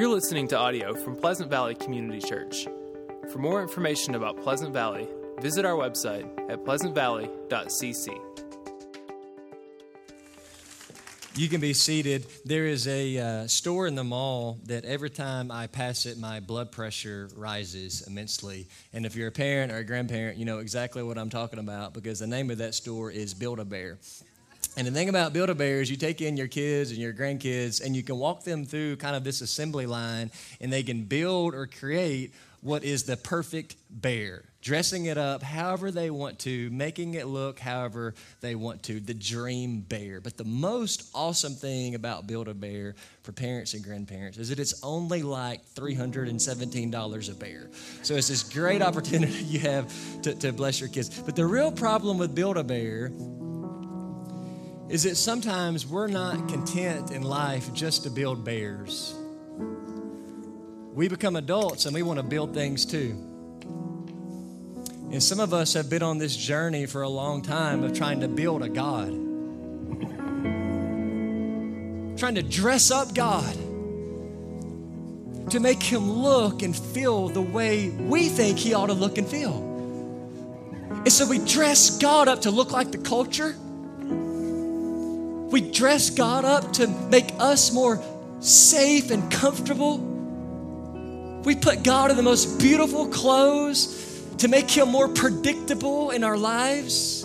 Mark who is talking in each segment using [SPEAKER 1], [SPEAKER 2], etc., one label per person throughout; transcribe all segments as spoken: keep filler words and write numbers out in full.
[SPEAKER 1] You're listening to audio from Pleasant Valley Community Church. For more information about Pleasant Valley, visit our website at pleasant valley dot c c.
[SPEAKER 2] You can be seated. There is a uh, store in the mall that every time I pass it, my blood pressure rises immensely. And if you're a parent or a grandparent, you know exactly what I'm talking about because the name of that store is Build-A-Bear. And the thing about Build-A-Bear is you take in your kids and your grandkids and you can walk them through kind of this assembly line and they can build or create what is the perfect bear, dressing it up however they want to, making it look however they want to, the dream bear. But the most awesome thing about Build-A-Bear for parents and grandparents is that it's only like three hundred seventeen dollars a bear. So it's this great opportunity you have to, to bless your kids. But the real problem with Build-A-Bear is that sometimes we're not content in life just to build bears. We become adults and we want to build things too. And some of us have been on this journey for a long time of trying to build a God. Trying to dress up God. To make him look and feel the way we think he ought to look and feel. And so we dress God up to look like the culture. We dress God up to make us more safe and comfortable. We put God in the most beautiful clothes to make him more predictable in our lives.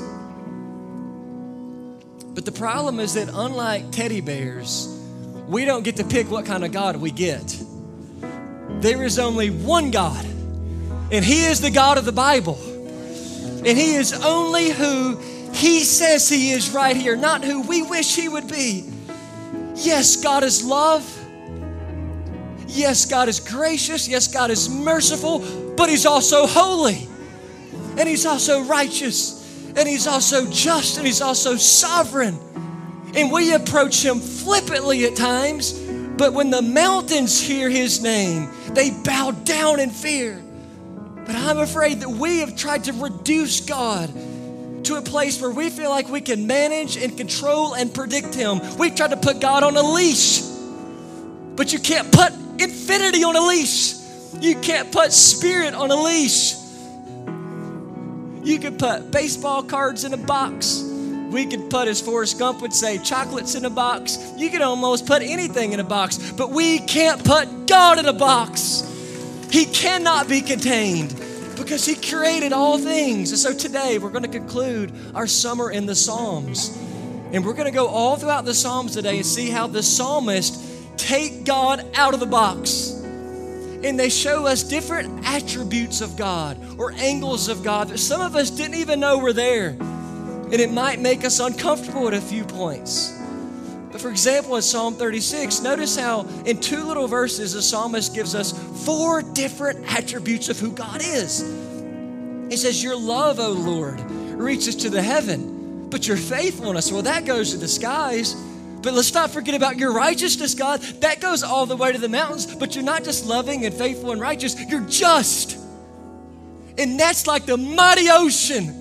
[SPEAKER 2] But the problem is that unlike teddy bears, we don't get to pick what kind of God we get. There is only one God, and he is the God of the Bible. And he is only who he says he is right here, not who we wish he would be. Yes, God is love. Yes, God is gracious. Yes, God is merciful, but he's also holy. And he's also righteous. And he's also just. And he's also sovereign. And we approach him flippantly at times, but when the mountains hear his name, they bow down in fear. But I'm afraid that we have tried to reduce God to a place where we feel like we can manage and control and predict him. We've tried to put God on a leash, but you can't put infinity on a leash. You can't put spirit on a leash. You could put baseball cards in a box. We could put, as Forrest Gump would say, chocolates in a box. You could almost put anything in a box, but we can't put God in a box. He cannot be contained because he created all things. And so today we're going to conclude our summer in the Psalms. And we're going to go all throughout the Psalms today and see how the psalmist take God out of the box. And they show us different attributes of God or angles of God that some of us didn't even know were there. And it might make us uncomfortable at a few points. But for example, in Psalm thirty-six, notice how in two little verses, the psalmist gives us four different attributes of who God is. He says, your love, O Lord, reaches to the heaven, but your faithfulness, well, that goes to the skies. But let's not forget about your righteousness, God. That goes all the way to the mountains, but you're not just loving and faithful and righteous, you're just. And that's like the mighty ocean.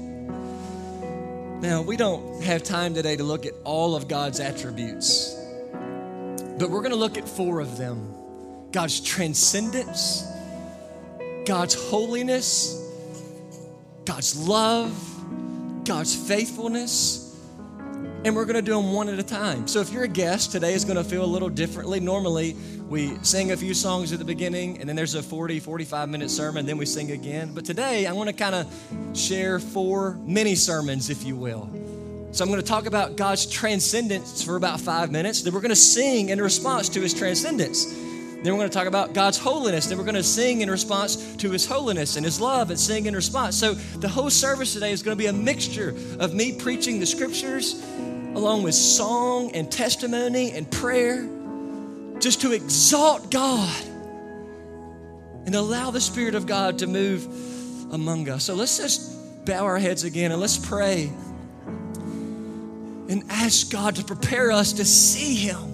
[SPEAKER 2] Now, we don't have time today to look at all of God's attributes, but we're going to look at four of them. God's transcendence, God's holiness, God's love, God's faithfulness, and we're going to do them one at a time. So if you're a guest, today is going to feel a little differently. Normally, we sing a few songs at the beginning, and then there's a forty, forty-five minute sermon, then we sing again. But today, I want to kind of share four mini sermons, if you will. So I'm going to talk about God's transcendence for about five minutes. Then we're going to sing in response to his transcendence. Then we're going to talk about God's holiness. Then we're going to sing in response to his holiness and his love and sing in response. So the whole service today is going to be a mixture of me preaching the scriptures along with song and testimony and prayer, just to exalt God and allow the Spirit of God to move among us. So let's just bow our heads again and let's pray and ask God to prepare us to see him.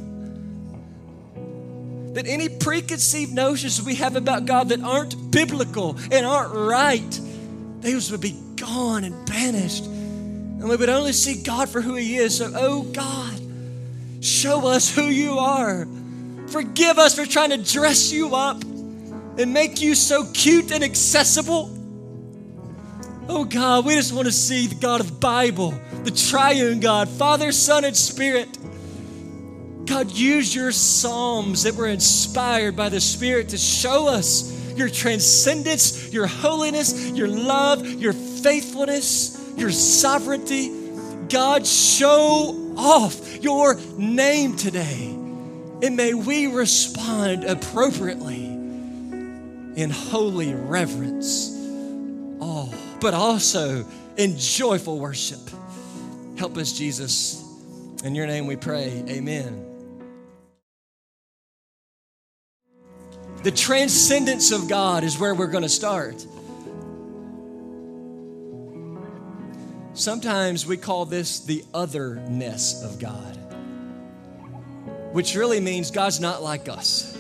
[SPEAKER 2] That any preconceived notions we have about God that aren't biblical and aren't right, those would be gone and banished. And we would only see God for who he is. So, oh God, show us who you are. Forgive us for trying to dress you up and make you so cute and accessible. Oh God, we just want to see the God of the Bible, the triune God, Father, Son, and Spirit. God, use your Psalms that were inspired by the Spirit to show us your transcendence, your holiness, your love, your faithfulness, your sovereignty. God, show off your name today. And may we respond appropriately in holy reverence, oh, but also in joyful worship. Help us, Jesus. In your name we pray, amen. The transcendence of God is where we're going to start. Sometimes we call this the otherness of God, which really means God's not like us.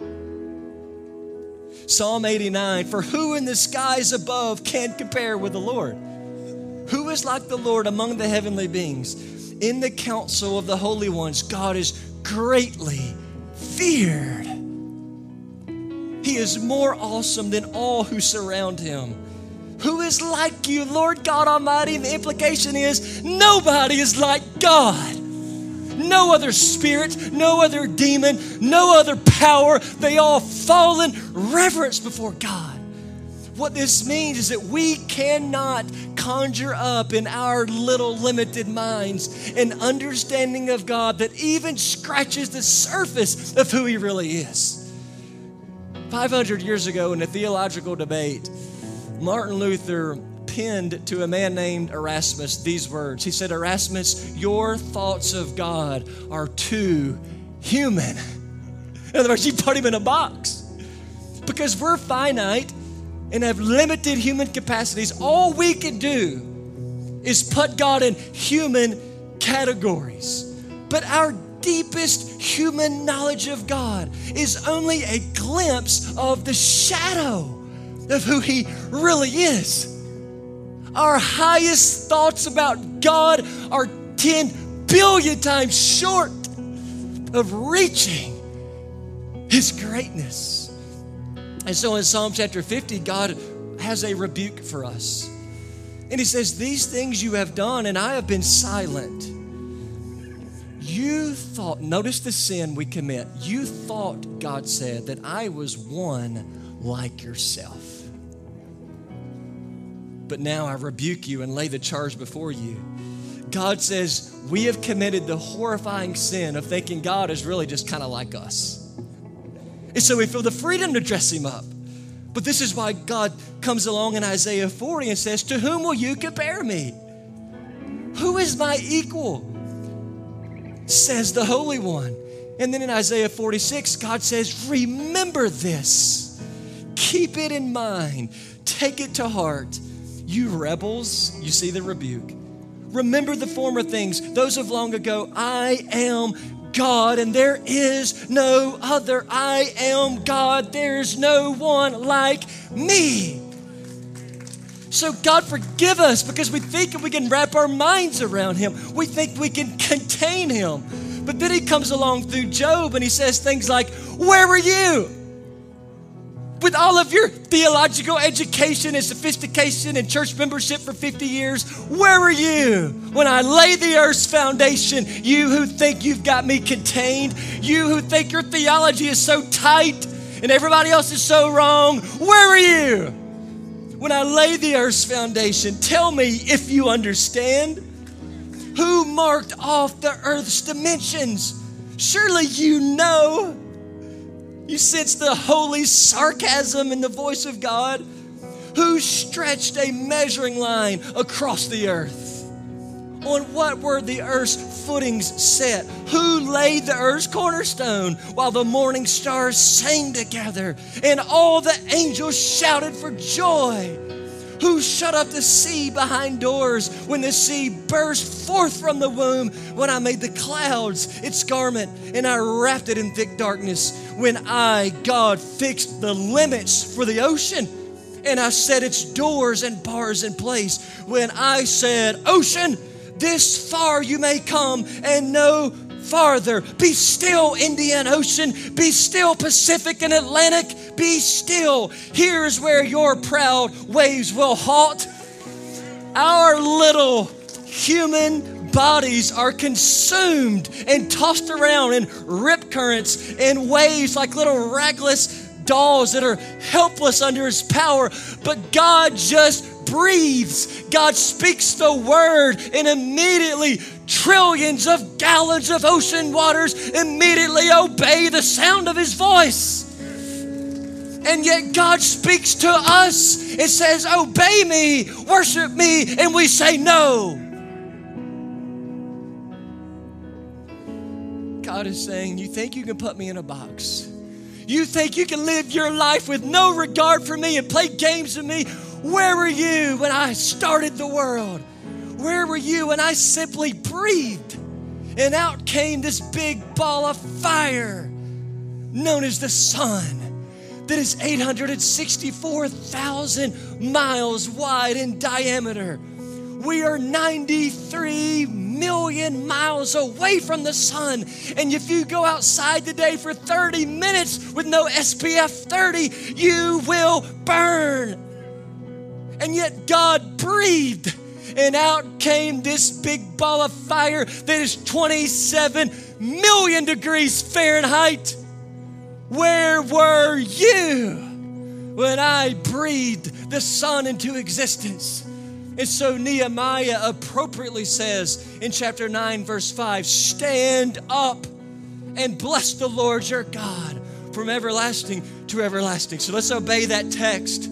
[SPEAKER 2] Psalm eighty-nine, for who in the skies above can compare with the Lord? Who is like the Lord among the heavenly beings? In the council of the holy ones, God is greatly feared. He is more awesome than all who surround him. Who is like you, Lord God Almighty? And the implication is nobody is like God. No other spirit, no other demon, no other power. They all fall in reverence before God. What this means is that we cannot conjure up in our little limited minds an understanding of God that even scratches the surface of who he really is. five hundred years ago in a theological debate, Martin Luther penned to a man named Erasmus these words. He said, Erasmus, your thoughts of God are too human. In other words, you put him in a box. Because we're finite and have limited human capacities, all we can do is put God in human categories. But our deepest human knowledge of God is only a glimpse of the shadow of who he really is. Our highest thoughts about God are ten billion times short of reaching his greatness. And so in Psalm chapter fifty, God has a rebuke for us. And he says, these things you have done, and I have been silent. You thought, notice the sin we commit. You thought, God said, that I was one like yourself. But now I rebuke you and lay the charge before you. God says, we have committed the horrifying sin of thinking God is really just kind of like us. And so we feel the freedom to dress him up. But this is why God comes along in Isaiah forty and says, to whom will you compare me? Who is my equal? Says the Holy One. And then in Isaiah forty-six, God says, remember this. Keep it in mind. Take it to heart. You rebels, you see the rebuke. Remember the former things, those of long ago. I am God and there is no other. I am God. There's no one like me. So God, forgive us because we think we can wrap our minds around him. We think we can contain him. But then he comes along through Job and he says things like, where were you? With all of your theological education and sophistication and church membership for fifty years, where were you when I laid the earth's foundation? You who think you've got me contained, you who think your theology is so tight and everybody else is so wrong, where were you when I laid the earth's foundation? Tell me if you understand. Who marked off the earth's dimensions? Surely you know. You sense the holy sarcasm in the voice of God. Who stretched a measuring line across the earth? On what were the earth's footings set? Who laid the earth's cornerstone while the morning stars sang together and all the angels shouted for joy? Who shut up the sea behind doors when the sea burst forth from the womb? When I made the clouds its garment and I wrapped it in thick darkness. When I, God, fixed the limits for the ocean and I set its doors and bars in place. When I said, ocean, this far you may come and no farther. Be still, Indian Ocean. Be still, Pacific and Atlantic. Be still. Here's where your proud waves will halt. Our little human bodies are consumed and tossed around in rip currents and waves like little ragless dolls that are helpless under His power. But God just breathes. God speaks the word, and immediately trillions of gallons of ocean waters immediately obey the sound of His voice. And yet God speaks to us and says, obey me, worship me, and we say no. God is saying, you think you can put me in a box? You think you can live your life with no regard for me and play games with me? Where were you when I started the world? Where were you when I simply breathed and out came this big ball of fire known as the sun that is eight hundred sixty-four thousand miles wide in diameter? We are ninety-three million miles away from the sun. And if you go outside today for thirty minutes with no S P F thirty, you will burn. And yet God breathed, and out came this big ball of fire that is twenty-seven million degrees Fahrenheit. Where were you when I breathed the sun into existence? And so Nehemiah appropriately says in chapter nine, verse five, stand up and bless the Lord your God from everlasting to everlasting. So let's obey that text.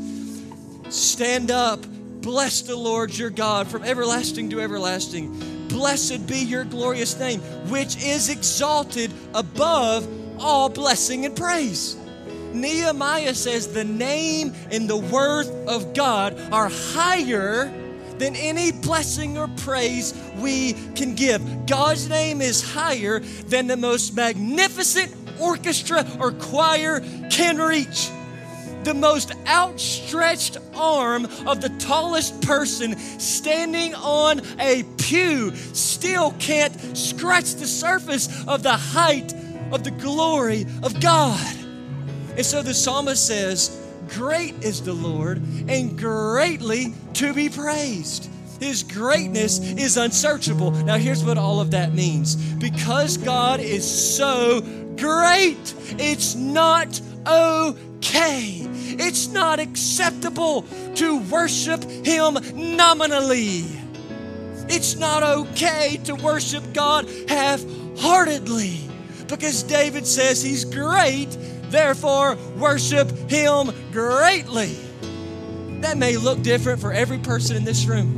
[SPEAKER 2] Stand up, bless the Lord your God from everlasting to everlasting. Blessed be your glorious name, which is exalted above all blessing and praise. Nehemiah says the name and the worth of God are higher than any blessing or praise we can give. God's name is higher than the most magnificent orchestra or choir can reach. The most outstretched arm of the tallest person standing on a pew still can't scratch the surface of the height of the glory of God. And so the psalmist says, great is the Lord and greatly to be praised. His greatness is unsearchable. Now here's what all of that means. Because God is so great, it's not okay. It's not acceptable to worship Him nominally. It's not okay to worship God half-heartedly. Because David says He's great, therefore worship Him greatly. That may look different for every person in this room.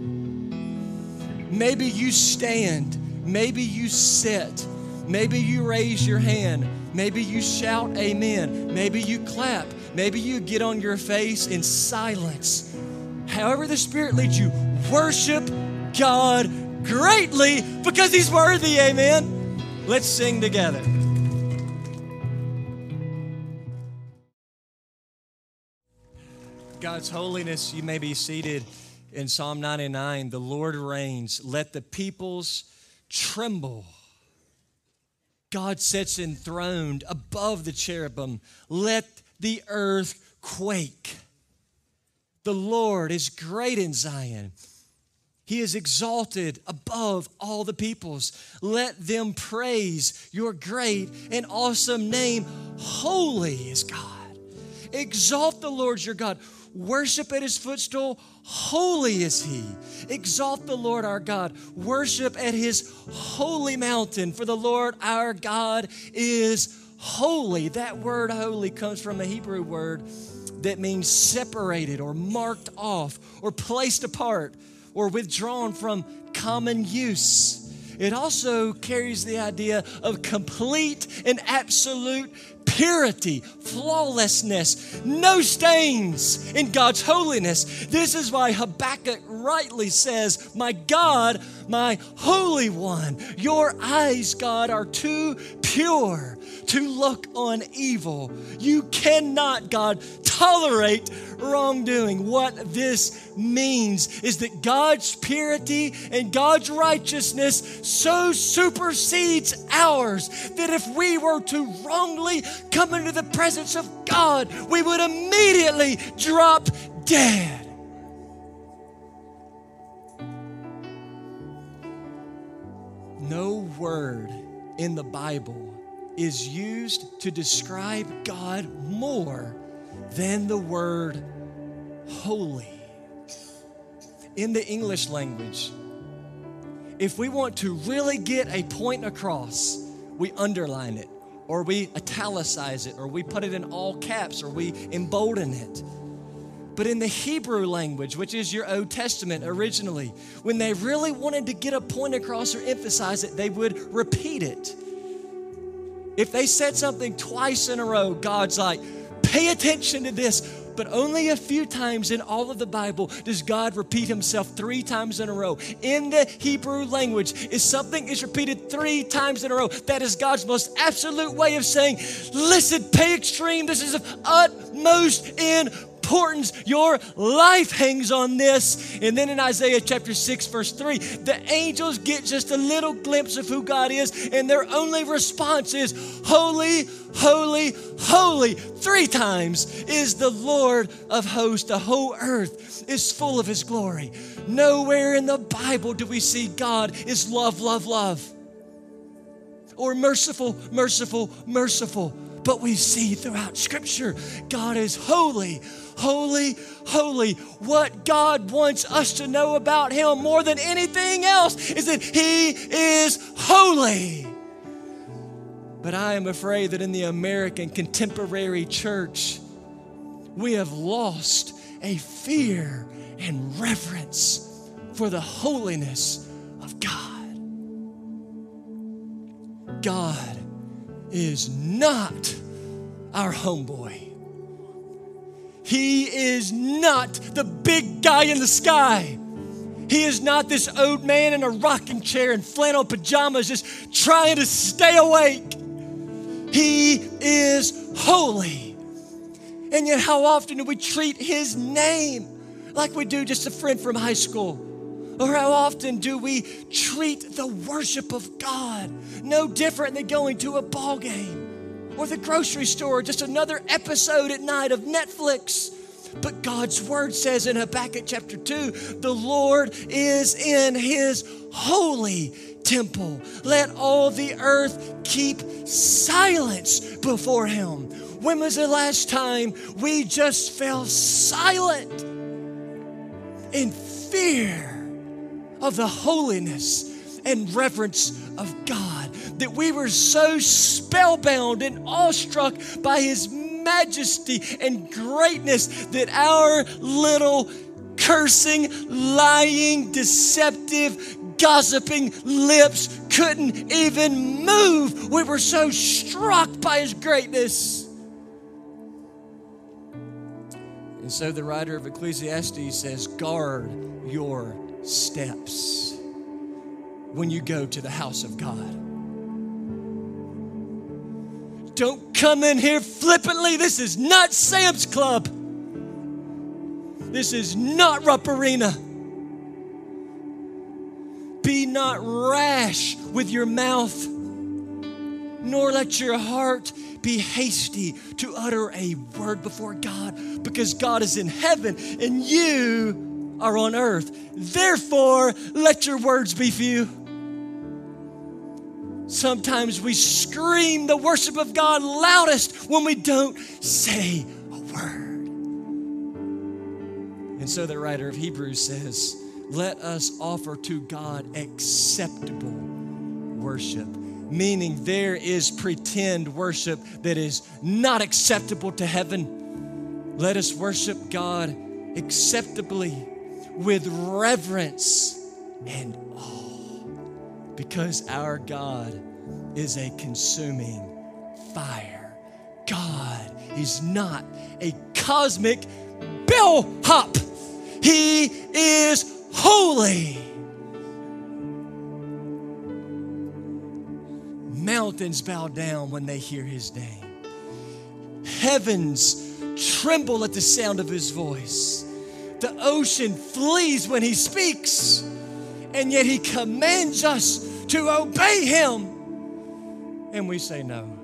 [SPEAKER 2] Maybe you stand, maybe you sit, maybe you raise your hand, maybe you shout amen, maybe you clap, maybe you get on your face in silence. However the Spirit leads you, worship God greatly because He's worthy, amen. Let's sing together. God's holiness, you may be seated in Psalm ninety-nine. The Lord reigns. Let the peoples tremble. God sits enthroned above the cherubim. Let the earth quake. The Lord is great in Zion. He is exalted above all the peoples. Let them praise your great and awesome name. Holy is God. Exalt the Lord your God. Worship at His footstool. Holy is He. Exalt the Lord our God. Worship at His holy mountain. For the Lord our God is holy. That word holy comes from a Hebrew word that means separated or marked off or placed apart or withdrawn from common use. It also carries the idea of complete and absolute purity, flawlessness, no stains in God's holiness. This is why Habakkuk rightly says, my God, my Holy One, your eyes, God, are too pure to look on evil. You cannot, God, tolerate wrongdoing. What this means is that God's purity and God's righteousness so supersedes ours that if we were to wrongly come into the presence of God, we would immediately drop dead. No word in the Bible is used to describe God more than the word holy. In the English language, if we want to really get a point across, we underline it, or we italicize it, or we put it in all caps, or we embolden it. But in the Hebrew language, which is your Old Testament originally, when they really wanted to get a point across or emphasize it, they would repeat it. If they said something twice in a row, God's like, pay attention to this. But only a few times in all of the Bible does God repeat himself three times in a row. In the Hebrew language, if something is repeated three times in a row, that is God's most absolute way of saying, listen, pay extreme. This is of utmost importance. Importance. Your life hangs on this. And then in Isaiah chapter six, verse three, the angels get just a little glimpse of who God is, and their only response is, holy, holy, holy. Three times is the Lord of hosts. The whole earth is full of his glory. Nowhere in the Bible do we see God is love, love, love, or merciful, merciful, merciful. But we see throughout Scripture, God is holy, holy, holy. What God wants us to know about him more than anything else is that he is holy. But I am afraid that in the American contemporary church, we have lost a fear and reverence for the holiness of God. God is not our homeboy. He is not the big guy in the sky. He is not this old man in a rocking chair and flannel pajamas just trying to stay awake. He is holy. And yet how often do we treat his name like we do just a friend from high school? Or how often do we treat the worship of God no different than going to a ball game or the grocery store, just another episode at night of Netflix? But God's word says in Habakkuk chapter two, the Lord is in his holy temple. Let all the earth keep silence before him. When was the last time we just fell silent in fear of the holiness and reverence of God, that we were so spellbound and awestruck by his majesty and greatness that our little cursing, lying, deceptive, gossiping lips couldn't even move? We were so struck by his greatness. And so the writer of Ecclesiastes says, guard your steps when you go to the house of God. Don't come in here flippantly. This is not Sam's Club. This is not Rupp Arena. Be not rash with your mouth, nor let your heart be hasty to utter a word before God, because God is in heaven and you are on earth. Therefore, let your words be few. Sometimes we scream the worship of God loudest when we don't say a word. And so the writer of Hebrews says, let us offer to God acceptable worship. Meaning there is pretend worship that is not acceptable to heaven. Let us worship God acceptably with reverence and awe, because our God is a consuming fire. God is not a cosmic bellhop. He is holy. Mao mountains bow down when they hear his name. Heavens tremble at the sound of his voice. The ocean flees when he speaks, and yet he commands us to obey him. And we say no.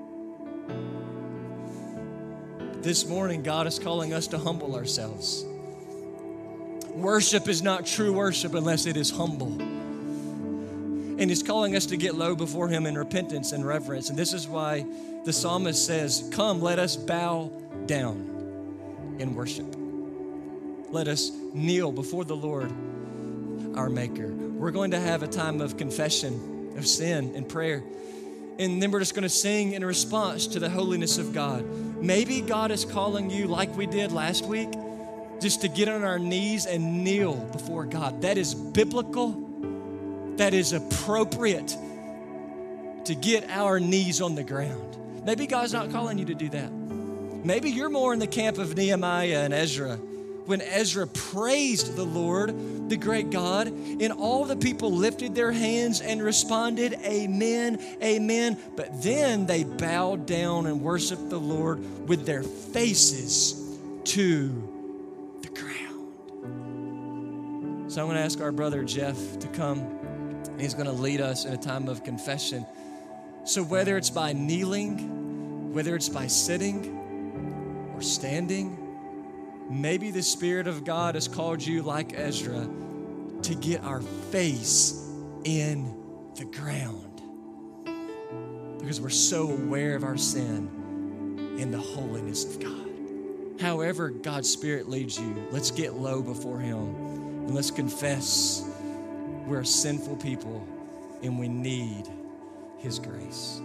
[SPEAKER 2] This morning, God is calling us to humble ourselves. Worship is not true worship unless it is humble. And he's calling us to get low before him in repentance and reverence. And this is why the psalmist says, come, let us bow down in worship. Let us kneel before the Lord, our Maker. We're going to have a time of confession of sin and prayer. And then we're just going to sing in response to the holiness of God. Maybe God is calling you, like we did last week, just to get on our knees and kneel before God. That is biblical. That is appropriate to get our knees on the ground. Maybe God's not calling you to do that. Maybe you're more in the camp of Nehemiah and Ezra. When Ezra praised the Lord, the great God, and all the people lifted their hands and responded, amen, amen. But then they bowed down and worshiped the Lord with their faces to the ground. So I'm going to ask our brother Jeff to come. He's going to lead us in a time of confession. So whether it's by kneeling, whether it's by sitting or standing, maybe the Spirit of God has called you, like Ezra, to get our face in the ground because we're so aware of our sin and the holiness of God. However God's Spirit leads you, let's get low before him and let's confess we're a sinful people and we need his grace.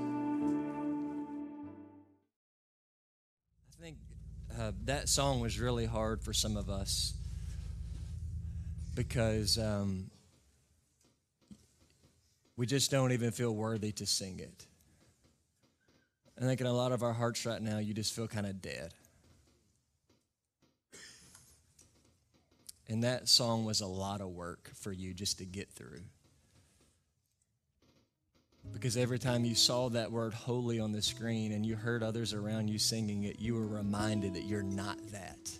[SPEAKER 2] I think uh, that song was really hard for some of us because um, we just don't even feel worthy to sing it. I think in a lot of our hearts right now, you just feel kind of dead. And that song was a lot of work for you just to get through. Because every time you saw that word holy on the screen and you heard others around you singing it, you were reminded that you're not that.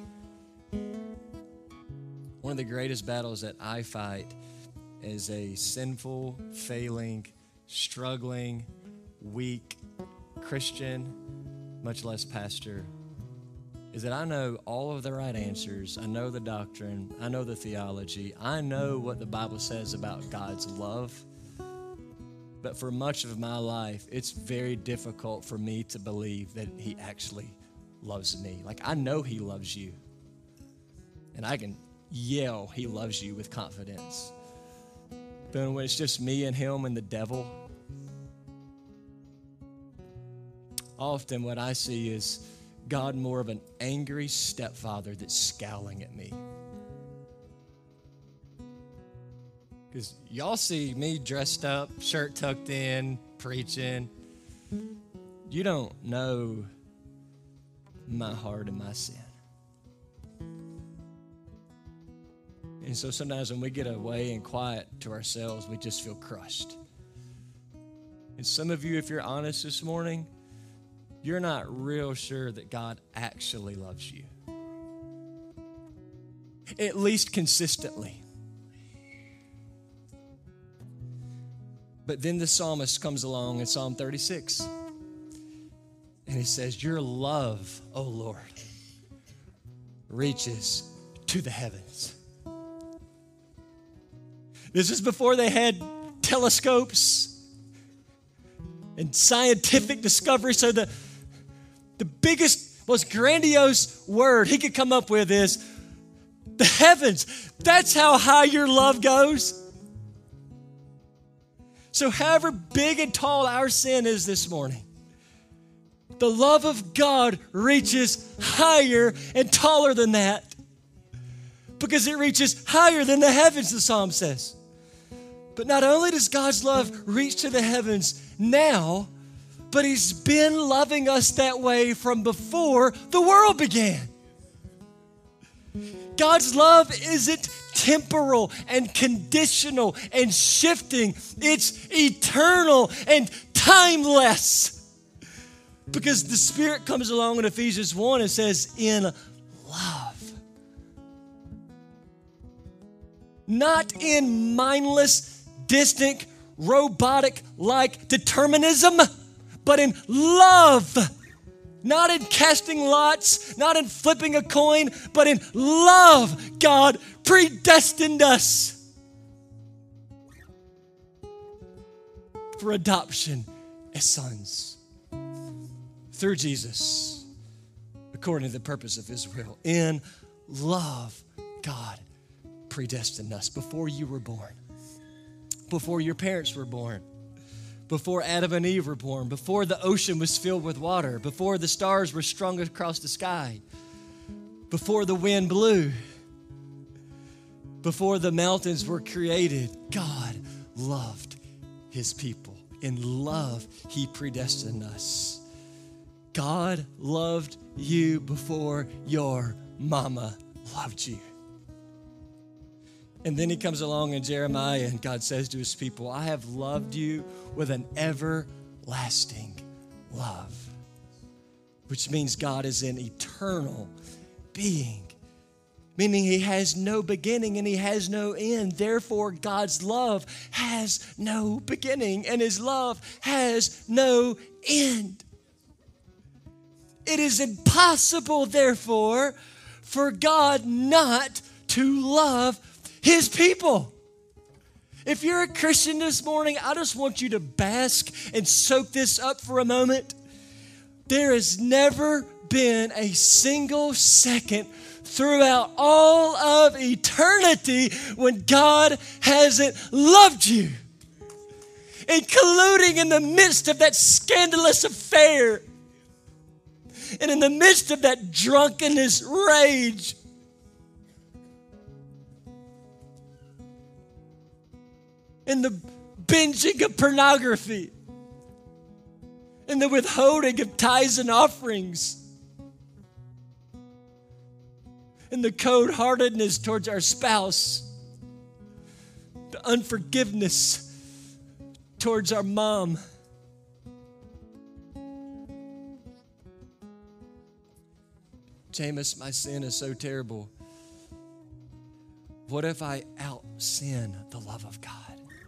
[SPEAKER 2] One of the greatest battles that I fight as a sinful, failing, struggling, weak Christian, much less pastor, is that I know all of the right answers. I know the doctrine. I know the theology. I know what the Bible says about God's love. But for much of my life, it's very difficult for me to believe that he actually loves me. Like, I know he loves you. And I can yell he loves you with confidence. But when it's just me and him and the devil, often what I see is God more of an angry stepfather that's scowling at me. Because y'all see me dressed up, shirt tucked in, preaching. You don't know my heart and my sin. And so sometimes when we get away and quiet to ourselves, we just feel crushed. And some of you, if you're honest this morning, you're not real sure that God actually loves you. At least consistently. But then the psalmist comes along in Psalm thirty-six. And he says, your love, O Lord, reaches to the heavens. This is before they had telescopes and scientific discovery. So the, the biggest, most grandiose word he could come up with is the heavens. That's how high your love goes. So however big and tall our sin is this morning, the love of God reaches higher and taller than that because it reaches higher than the heavens, the psalm says. But not only does God's love reach to the heavens now, but he's been loving us that way from before the world began. God's love isn't temporal and conditional and shifting. It's eternal and timeless. Because the Spirit comes along in Ephesians one and says, in love. Not in mindless, distant, robotic-like determinism, but in love. Not in casting lots, not in flipping a coin, but in love. God predestined us for adoption as sons through Jesus, according to the purpose of His will. In love, God predestined us before you were born, before your parents were born, before Adam and Eve were born, before the ocean was filled with water, before the stars were strung across the sky, before the wind blew, before the mountains were created. God loved His people. In love, He predestined us. God loved you before your mama loved you. And then He comes along in Jeremiah and God says to His people, I have loved you with an everlasting love, which means God is an eternal being, meaning He has no beginning and He has no end. Therefore, God's love has no beginning and His love has no end. It is impossible, therefore, for God not to love His people. If you're a Christian this morning, I just want you to bask and soak this up for a moment. There has never been a single second throughout all of eternity when God hasn't loved you, including in the midst of that scandalous affair and in the midst of that drunkenness rage. In the binging of pornography, in the withholding of tithes and offerings, in the cold-heartedness towards our spouse, the unforgiveness towards our mom. Jameis, my sin is so terrible. What if I out-sin the love of God?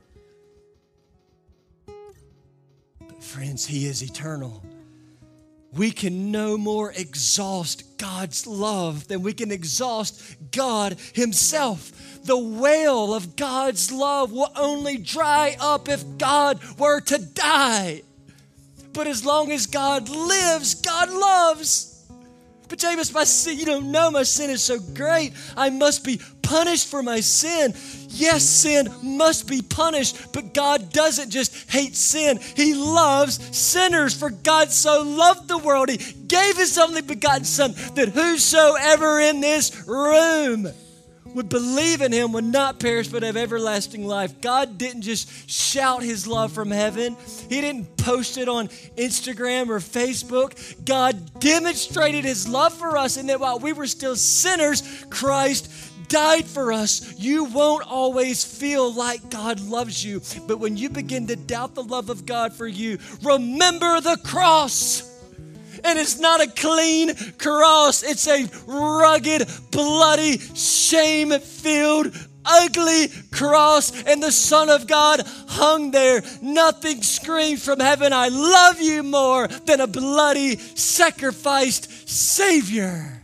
[SPEAKER 2] But friends, He is eternal. We can no more exhaust God's love than we can exhaust God Himself. The well of God's love will only dry up if God were to die. But as long as God lives, God loves. But Jameis, my sin, you don't know my sin is so great. I must be punished for my sin. Yes, sin must be punished, but God doesn't just hate sin. He loves sinners. For God so loved the world, He gave His only begotten Son, that whosoever in this room would believe in Him would not perish but have everlasting life. God didn't just shout His love from heaven. He didn't post it on Instagram or Facebook. God demonstrated His love for us in that while we were still sinners, Christ died for us. You won't always feel like God loves you, but when you begin to doubt the love of God for you, remember the cross. And it's not a clean cross. It's a rugged, bloody, shame-filled, ugly cross. And the Son of God hung there. Nothing screamed from heaven, I love you more than a bloody, sacrificed Savior.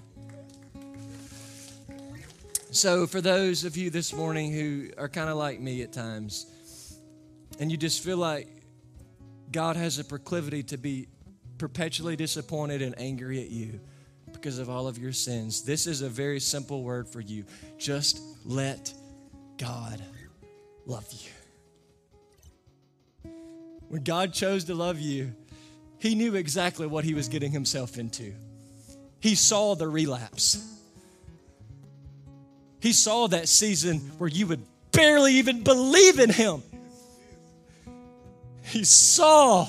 [SPEAKER 2] So for those of you this morning who are kind of like me at times, and you just feel like God has a proclivity to be perpetually disappointed and angry at you because of all of your sins, this is a very simple word for you. Just let God love you. When God chose to love you, He knew exactly what He was getting Himself into. He saw the relapse. He saw that season where you would barely even believe in Him. He saw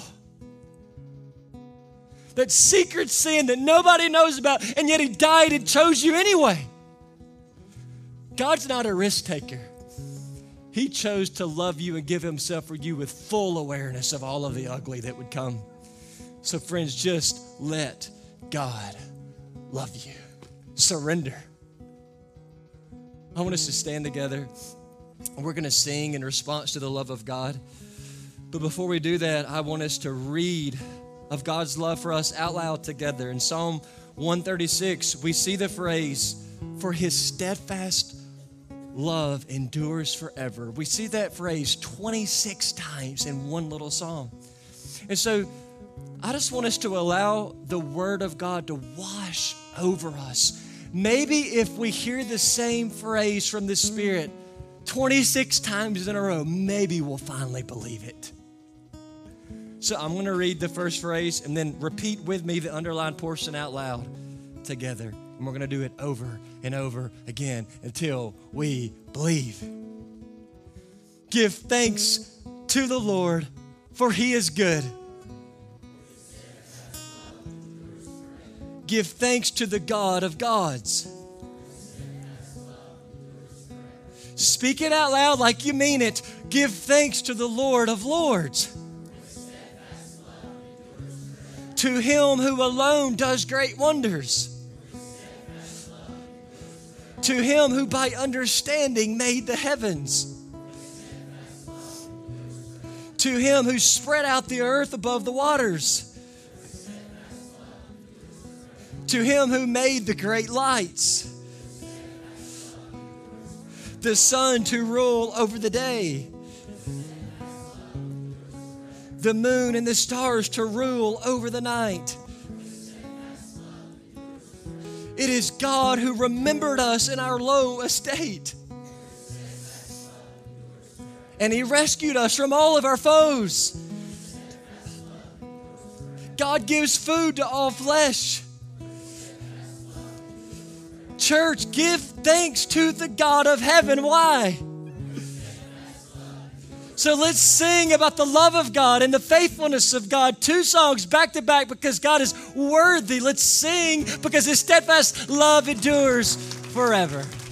[SPEAKER 2] that secret sin that nobody knows about, and yet He died and chose you anyway. God's not a risk taker. He chose to love you and give himself for you with full awareness of all of the ugly that would come. So friends, just let God love you. Surrender. I want us to stand together. We're going to sing in response to the love of God. But before we do that, I want us to read of God's love for us out loud together. In Psalm one thirty-six, we see the phrase, for his steadfast love endures forever. We see that phrase twenty-six times in one little psalm. And so I just want us to allow the word of God to wash over us. Maybe if we hear the same phrase from the Spirit twenty-six times in a row, maybe we'll finally believe it. So I'm going to read the first phrase and then repeat with me the underlined portion out loud together. And we're going to do it over and over again until we believe. Give thanks to the Lord, for he is good. Give thanks to the God of gods. Speak it out loud like you mean it. Give thanks to the Lord of lords. To him who alone does great wonders. To him who by understanding made the heavens. To him who spread out the earth above the waters. To him who made the great lights. The sun to rule over the day. The moon and the stars to rule over the night. It is God who remembered us in our low estate. And he rescued us from all of our foes. God gives food to all flesh. Church, give thanks to the God of heaven. Why? So let's sing about the love of God and the faithfulness of God. Two songs back to back because God is worthy. Let's sing because his steadfast love endures forever.